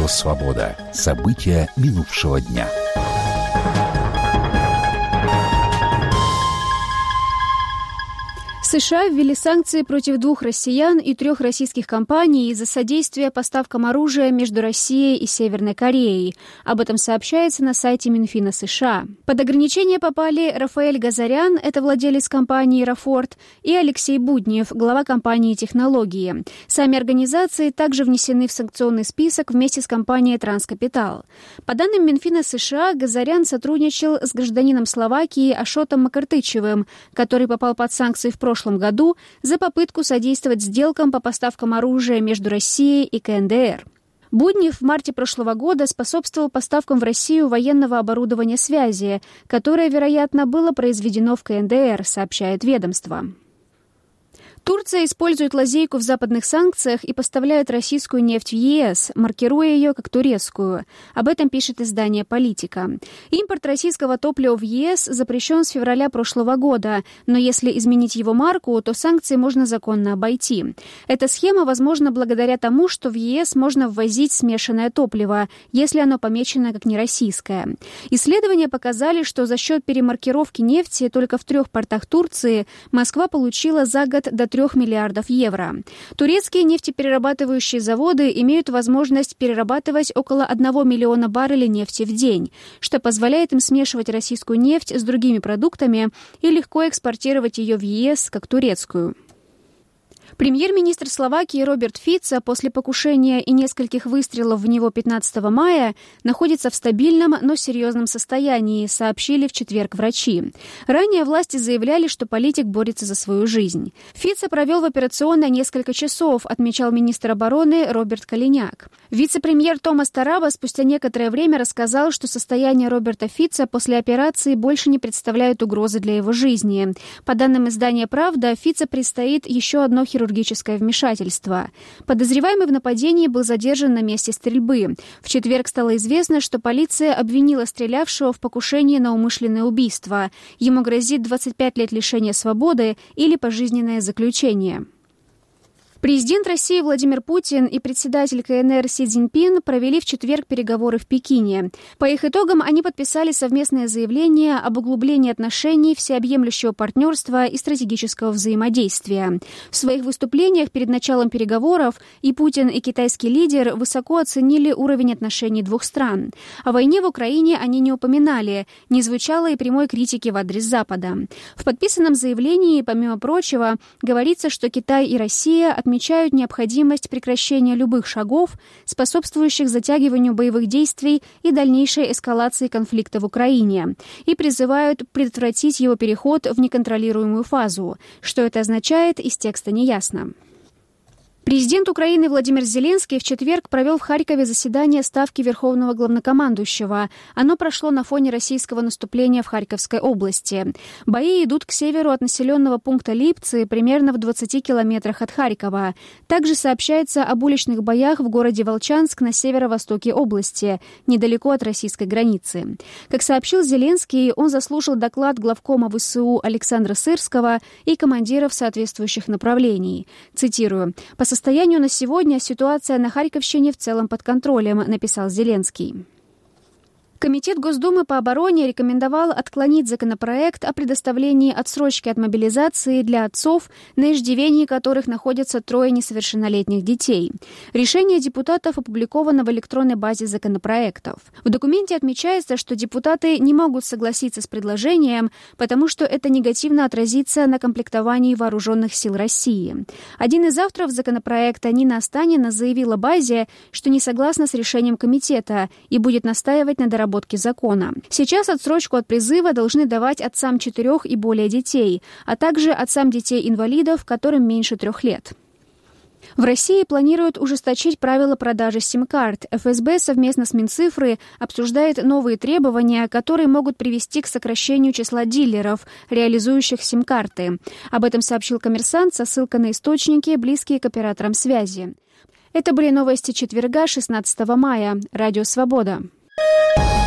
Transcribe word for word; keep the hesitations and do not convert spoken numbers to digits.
Радио «Свобода». События минувшего дня. США ввели санкции против двух россиян и трех российских компаний из-за содействия поставкам оружия между Россией и Северной Кореей. Об этом сообщается на сайте Минфина США. Под ограничения попали Рафаэль Газарян, это владелец компании «Рафорд», и Алексей Буднев, глава компании «Технологии». Сами организации также внесены в санкционный список вместе с компанией «Транскапитал». По данным Минфина США, Газарян сотрудничал с гражданином Словакии Ашотом Макартычевым, который попал под санкции в прошлом В прошлом году за попытку содействовать сделкам по поставкам оружия между Россией и ка эн дэ эр. Буднев в марте прошлого года способствовал поставкам в Россию военного оборудования связи, которое, вероятно, было произведено в ка эн дэ эр, сообщает ведомство. Турция использует лазейку в западных санкциях и поставляет российскую нефть в е эс, маркируя ее как турецкую. Об этом пишет издание «Политика». Импорт российского топлива в е эс запрещен с февраля прошлого года, но если изменить его марку, то санкции можно законно обойти. Эта схема возможна благодаря тому, что в е эс можно ввозить смешанное топливо, если оно помечено как нероссийское. Исследования показали, что за счет перемаркировки нефти только в трех портах Турции Москва получила за год до трех миллиардов евро. Турецкие нефтеперерабатывающие заводы имеют возможность перерабатывать около одного миллиона баррелей нефти в день, что позволяет им смешивать российскую нефть с другими продуктами и легко экспортировать ее в е эс как турецкую. Премьер-министр Словакии Роберт Фицо после покушения и нескольких выстрелов в него пятнадцатого мая находится в стабильном, но серьезном состоянии, сообщили в четверг врачи. Ранее власти заявляли, что политик борется за свою жизнь. Фицо провел в операционной несколько часов, отмечал министр обороны Роберт Калиняк. Вице-премьер Томас Тараба спустя некоторое время рассказал, что состояние Роберта Фицо после операции больше не представляет угрозы для его жизни. По данным издания «Правда», Фицо предстоит еще одно хирургическое хирургическое вмешательство. Подозреваемый в нападении был задержан на месте стрельбы. В четверг стало известно, что полиция обвинила стрелявшего в покушении на умышленное убийство. Ему грозит двадцать пять лет лишения свободы или пожизненное заключение. Президент России Владимир Путин и председатель ка эн эр Си Цзиньпин провели в четверг переговоры в Пекине. По их итогам они подписали совместное заявление об углублении отношений, всеобъемлющего партнерства и стратегического взаимодействия. В своих выступлениях перед началом переговоров и Путин, и китайский лидер высоко оценили уровень отношений двух стран. О войне в Украине они не упоминали, не звучало и прямой критики в адрес Запада. В подписанном заявлении, помимо прочего, говорится, что Китай и Россия отмечают отмечают необходимость прекращения любых шагов, способствующих затягиванию боевых действий и дальнейшей эскалации конфликта в Украине, и призывают предотвратить его переход в неконтролируемую фазу. Что это означает, из текста не ясно. Президент Украины Владимир Зеленский в четверг провел в Харькове заседание Ставки Верховного Главнокомандующего. Оно прошло на фоне российского наступления в Харьковской области. Бои идут к северу от населенного пункта Липцы, примерно в двадцати километрах от Харькова. Также сообщается об уличных боях в городе Волчанск на северо-востоке области, недалеко от российской границы. Как сообщил Зеленский, он заслушал доклад главкома вэ эс у Александра Сырского и командиров соответствующих направлений. Цитирую: «По состоянию на сегодня ситуация на Харьковщине в целом под контролем», написал Зеленский. Комитет Госдумы по обороне рекомендовал отклонить законопроект о предоставлении отсрочки от мобилизации для отцов, на иждивении которых находятся трое несовершеннолетних детей. Решение депутатов опубликовано в электронной базе законопроектов. В документе отмечается, что депутаты не могут согласиться с предложением, потому что это негативно отразится на комплектовании вооруженных сил России. Один из авторов законопроекта, Нина Останина, заявила базе, что не согласна с решением комитета и будет настаивать на доработке закона. Сейчас отсрочку от призыва должны давать отцам четырех и более детей, а также отцам детей-инвалидов, которым меньше трех лет. В России планируют ужесточить правила продажи сим-карт. эф эс бэ совместно с Минцифры обсуждает новые требования, которые могут привести к сокращению числа дилеров, реализующих сим-карты. Об этом сообщил «Коммерсант» со ссылкой на источники, близкие к операторам связи. Это были новости четверга, шестнадцатого мая. Радио «Свобода».